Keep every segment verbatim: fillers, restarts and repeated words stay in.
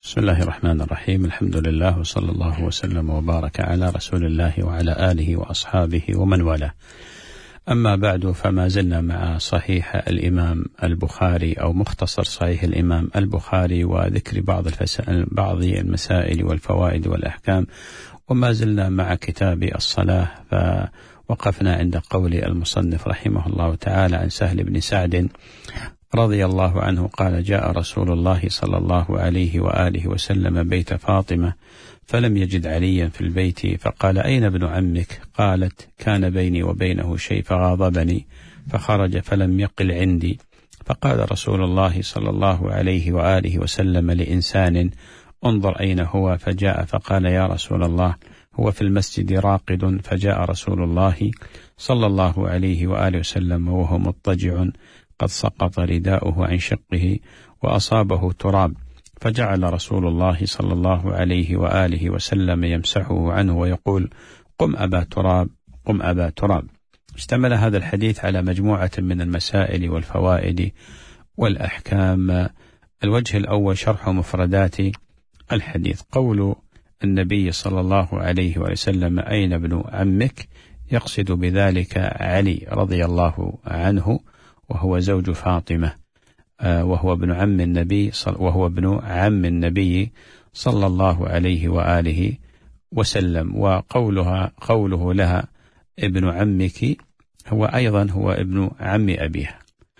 بسم الله الرحمن الرحيم. الحمد لله وصلى الله وسلم وبارك على رسول الله وعلى آله وأصحابه ومن والاه. أما بعد، فما زلنا مع صحيح الإمام البخاري أو مختصر صحيح الإمام البخاري وذكر بعض بعض المسائل والفوائد والأحكام، وما زلنا مع كتاب الصلاة. فوقفنا عند قول المصنف رحمه الله تعالى عن سهل بن سعد رضي الله عنه قال: جاء رسول الله صلى الله عليه وآله وسلم بيت فاطمة فلم يجد عليا في البيت، فقال: أين ابن عمك؟ قالت: كان بيني وبينه شيء فغاضبني فخرج فلم يقل عندي. فقال رسول الله صلى الله عليه وآله وسلم لإنسان: انظر أين هو؟ فجاء فقال: يا رسول الله، هو في المسجد راقد. فجاء رسول الله صلى الله عليه وآله وسلم وهو مضطجع قد سقط رداؤه عن شقه وأصابه تراب، فجعل رسول الله صلى الله عليه وآله وسلم يمسحه عنه ويقول: قم أبا تراب، قم أبا تراب. اشتمل هذا الحديث على مجموعة من المسائل والفوائد والأحكام. الوجه الأول شرح مفردات الحديث. قول النبي صلى الله عليه وسلم: أين ابن عمك؟ يقصد بذلك علي رضي الله عنه، وهو زوج فاطمة، وهو ابن عم النبي وهو ابن عم النبي صلى الله عليه وآله وسلم. وقولها قوله لها ابن عمك هو أيضا هو ابن عم أبيها.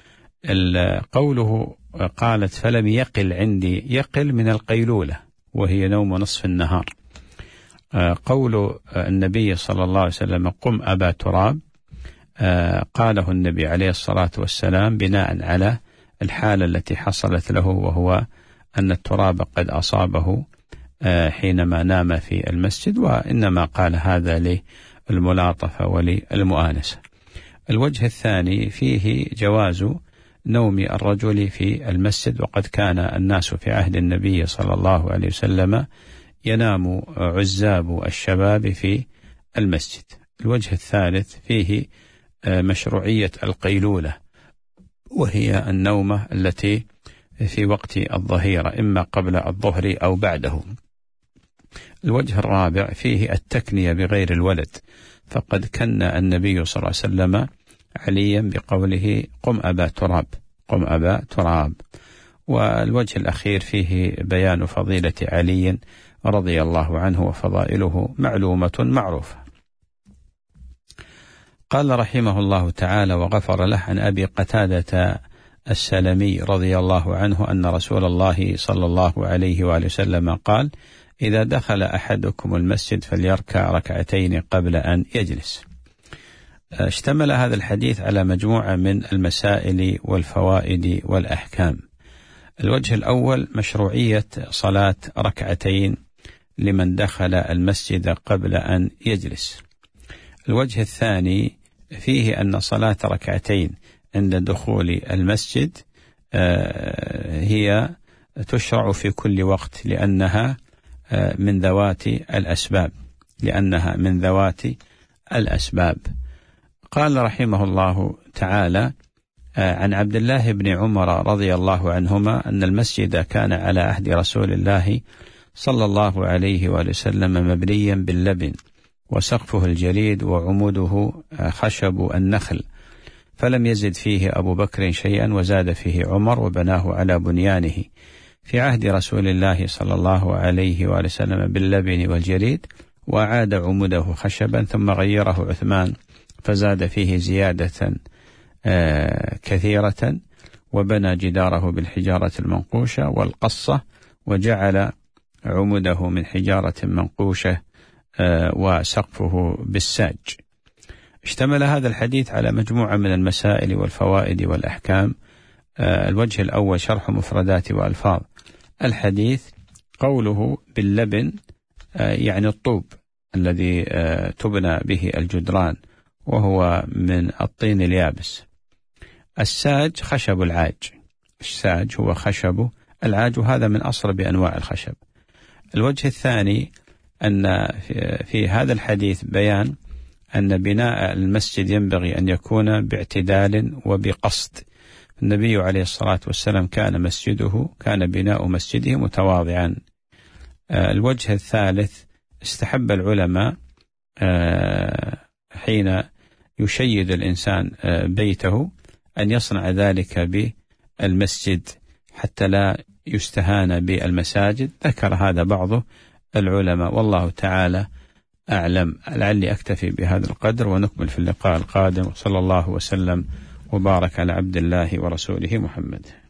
قوله قالت: فلم يقل عندي، يقل من القيلولة وهي نوم نصف النهار. قول النبي صلى الله عليه وسلم: قم أبا تراب، قاله النبي عليه الصلاة والسلام بناء على الحالة التي حصلت له، وهو أن التراب قد أصابه حينما نام في المسجد، وإنما قال هذا للملاطفة وللمؤانسة. الوجه الثاني فيه جواز نوم الرجل في المسجد، وقد كان الناس في عهد النبي صلى الله عليه وسلم ينام عزاب الشباب في المسجد. الوجه الثالث فيه مشروعية القيلولة، وهي النومة التي في وقت الظهيرة إما قبل الظهر أو بعده. الوجه الرابع فيه التكنية بغير الولد، فقد كن النبي صلى الله عليه وسلم عليا بقوله: قم أبا تراب، قم أبا تراب. والوجه الأخير فيه بيان فضيلة علي رضي الله عنه، وفضائله معلومة معروفة. قال رحمه الله تعالى: وغفر له عن أبي قتادة السلمي رضي الله عنه أن رسول الله صلى الله عليه وآله وسلم قال: إذا دخل أحدكم المسجد فليركع ركعتين قبل أن يجلس. اشتمل هذا الحديث على مجموعة من المسائل والفوائد والأحكام. الوجه الأول مشروعية صلاة ركعتين لمن دخل المسجد قبل أن يجلس. الوجه الثاني فيه أن صلاة ركعتين عند دخول المسجد هي تشرع في كل وقت، لأنها من ذوات الأسباب لأنها من ذوات الأسباب. قال رحمه الله تعالى: عن عبد الله بن عمر رضي الله عنهما أن المسجد كان على عهد رسول الله صلى الله عليه وآله وسلم مبنيا باللبن، وسقفه الجليد وعموده خشب النخل، فلم يزد فيه أبو بكر شيئا وزاد فيه عمر وبناه على بنيانه في عهد رسول الله صلى الله عليه وآله وسلم باللبن والجليد، وأعاد عموده خشبا، ثم غيره عثمان فزاد فيه زيادة كثيرة، وبنى جداره بالحجارة المنقوشة والقصة، وجعل عموده من حجارة منقوشة وسقفه بالساج. اشتمل هذا الحديث على مجموعة من المسائل والفوائد والأحكام. الوجه الأول شرح مفردات وألفاظ الحديث. قوله باللبن يعني الطوب الذي تبنى به الجدران، وهو من الطين اليابس. الساج خشب العاج، الساج هو خشب العاج، وهذا من أصلب أنواع الخشب. الوجه الثاني أن في هذا الحديث بيان أن بناء المسجد ينبغي أن يكون باعتدال وبقصد. النبي عليه الصلاة والسلام كان مسجده كان بناء مسجده متواضعا، الوجه الثالث، استحب العلماء حين يشيد الإنسان بيته أن يصنع ذلك بالمسجد حتى لا يستهان بالمساجد. ذكر هذا بعض العلماء، والله تعالى أعلم. لعلي أكتفي بهذا القدر ونكمل في اللقاء القادم، وصلى الله وسلم وبارك على عبد الله ورسوله محمد.